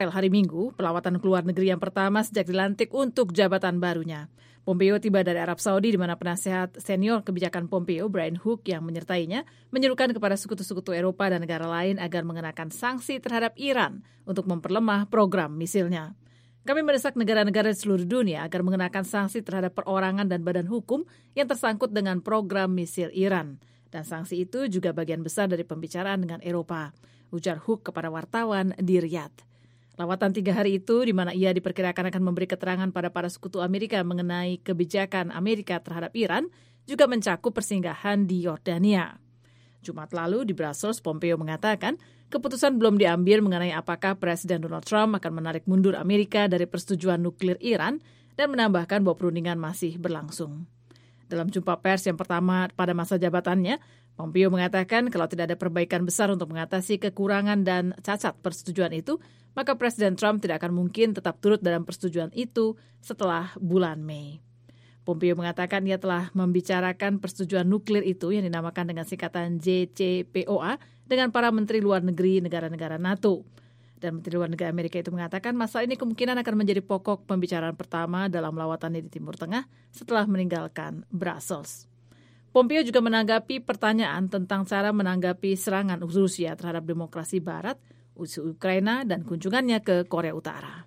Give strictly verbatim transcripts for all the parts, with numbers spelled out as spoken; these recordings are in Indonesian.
Hari Minggu, pelawatan ke luar negeri yang pertama sejak dilantik untuk jabatan barunya. Pompeo tiba dari Arab Saudi di mana penasehat senior kebijakan Pompeo, Brian Hook, yang menyertainya, menyerukan kepada sekutu-sekutu Eropa dan negara lain agar mengenakan sanksi terhadap Iran untuk memperlemah program misilnya. Kami mendesak negara-negara di seluruh dunia agar mengenakan sanksi terhadap perorangan dan badan hukum yang tersangkut dengan program misil Iran. Dan sanksi itu juga bagian besar dari pembicaraan dengan Eropa, ujar Hook kepada wartawan di Riyadh. Lawatan tiga hari itu, di mana ia diperkirakan akan memberi keterangan pada para sekutu Amerika mengenai kebijakan Amerika terhadap Iran, juga mencakup persinggahan di Yordania. Jumat lalu di Brussels, Pompeo mengatakan keputusan belum diambil mengenai apakah Presiden Donald Trump akan menarik mundur Amerika dari persetujuan nuklir Iran dan menambahkan bahwa perundingan masih berlangsung. Dalam jumpa pers yang pertama pada masa jabatannya, Pompeo mengatakan kalau tidak ada perbaikan besar untuk mengatasi kekurangan dan cacat persetujuan itu, maka Presiden Trump tidak akan mungkin tetap turut dalam persetujuan itu setelah bulan Mei. Pompeo mengatakan ia telah membicarakan persetujuan nuklir itu yang dinamakan dengan singkatan J C P O A dengan para menteri luar negeri negara-negara NATO. Dan Menteri Luar Negeri Amerika itu mengatakan masalah ini kemungkinan akan menjadi pokok pembicaraan pertama dalam lawatannya di Timur Tengah setelah meninggalkan Brussels. Pompeo juga menanggapi pertanyaan tentang cara menanggapi serangan Rusia terhadap demokrasi Barat, Ukraina, dan kunjungannya ke Korea Utara.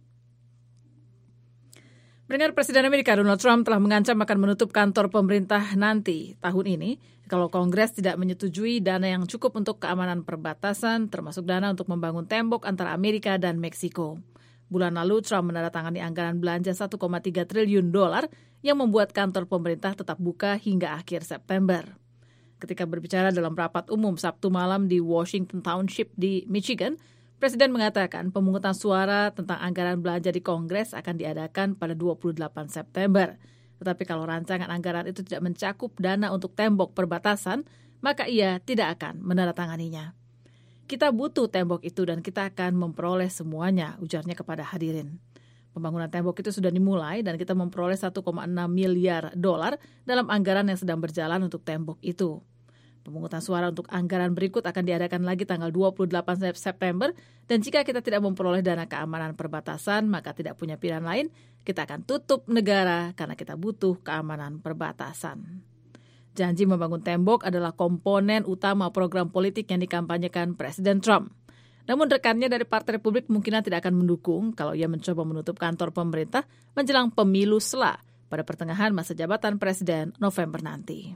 Pendengar, Presiden Amerika Donald Trump telah mengancam akan menutup kantor pemerintah nanti tahun ini kalau Kongres tidak menyetujui dana yang cukup untuk keamanan perbatasan, termasuk dana untuk membangun tembok antara Amerika dan Meksiko. Bulan lalu, Trump menandatangani anggaran belanja satu koma tiga triliun dolar yang membuat kantor pemerintah tetap buka hingga akhir September. Ketika berbicara dalam rapat umum Sabtu malam di Washington Township di Michigan, Presiden mengatakan pemungutan suara tentang anggaran belanja di Kongres akan diadakan pada dua puluh delapan September. Tetapi kalau rancangan anggaran itu tidak mencakup dana untuk tembok perbatasan, maka ia tidak akan menandatanganinya. Kita butuh tembok itu dan kita akan memperoleh semuanya, ujarnya kepada hadirin. Pembangunan tembok itu sudah dimulai dan kita memperoleh satu koma enam miliar dolar dalam anggaran yang sedang berjalan untuk tembok itu. Pemungutan suara untuk anggaran berikut akan diadakan lagi tanggal dua puluh delapan September dan jika kita tidak memperoleh dana keamanan perbatasan, maka tidak punya pilihan lain, kita akan tutup negara karena kita butuh keamanan perbatasan. Janji membangun tembok adalah komponen utama program politik yang dikampanyekan Presiden Trump. Namun rekannya dari Partai Republik kemungkinan tidak akan mendukung kalau ia mencoba menutup kantor pemerintah menjelang pemilu sela pada pertengahan masa jabatan Presiden November nanti.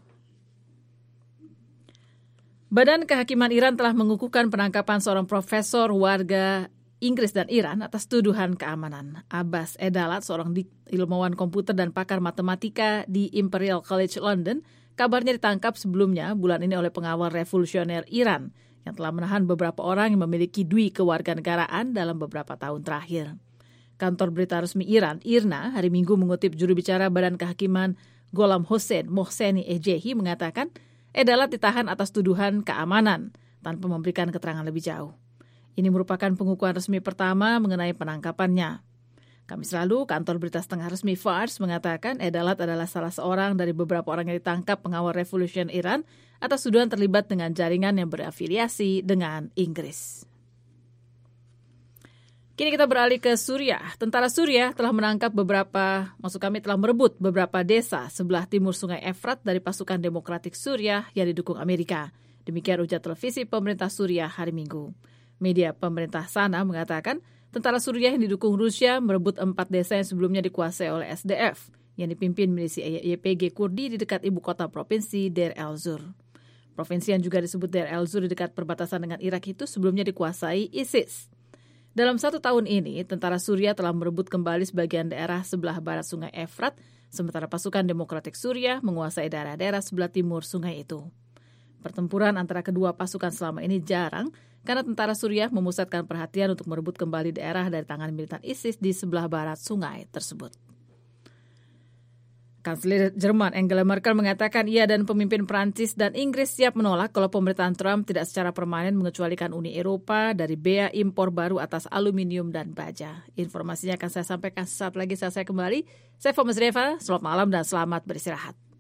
Badan Kehakiman Iran telah mengukuhkan penangkapan seorang profesor warga Inggris dan Iran atas tuduhan keamanan. Abbas Edalat, seorang ilmuwan komputer dan pakar matematika di Imperial College London, kabarnya ditangkap sebelumnya bulan ini oleh pengawal revolusioner Iran yang telah menahan beberapa orang yang memiliki dui kewarganegaraan dalam beberapa tahun terakhir. Kantor berita resmi Iran, I R N A, hari Minggu mengutip juru bicara Badan Kehakiman Gholam Hossein Mohseni Ejehi mengatakan Edalat ditahan atas tuduhan keamanan tanpa memberikan keterangan lebih jauh. Ini merupakan pengukuhan resmi pertama mengenai penangkapannya. Kamis lalu, kantor berita setengah resmi Fars mengatakan Edalat adalah salah seorang dari beberapa orang yang ditangkap pengawal revolusi Iran atas tuduhan terlibat dengan jaringan yang berafiliasi dengan Inggris. Kini kita beralih ke Suriah. Tentara Suriah telah menangkap beberapa, maksud kami telah merebut beberapa desa sebelah timur Sungai Efrat dari pasukan Demokratik Suriah yang didukung Amerika. Demikian ujar televisi pemerintah Suriah hari Minggu. Media pemerintah sana mengatakan tentara Suriah yang didukung Rusia merebut empat desa yang sebelumnya dikuasai oleh S D F yang dipimpin milisi Y P G Kurdi di dekat ibu kota provinsi Deir el-Zur. Provinsi yang juga disebut Deir el-Zur di dekat perbatasan dengan Irak itu sebelumnya dikuasai ISIS. Dalam satu tahun ini, tentara Suriah telah merebut kembali sebagian daerah sebelah barat Sungai Efrat, sementara pasukan Demokratik Suriah menguasai daerah-daerah sebelah timur sungai itu. Pertempuran antara kedua pasukan selama ini jarang karena tentara Suriah memusatkan perhatian untuk merebut kembali daerah dari tangan militan ISIS di sebelah barat sungai tersebut. Kanselir Jerman Angela Merkel mengatakan ia dan pemimpin Prancis dan Inggris siap menolak kalau pemerintahan Trump tidak secara permanen mengecualikan Uni Eropa dari bea impor baru atas aluminium dan baja. Informasinya akan saya sampaikan sesaat lagi saat saya kembali. Saya Fomes Reva, selamat malam dan selamat beristirahat.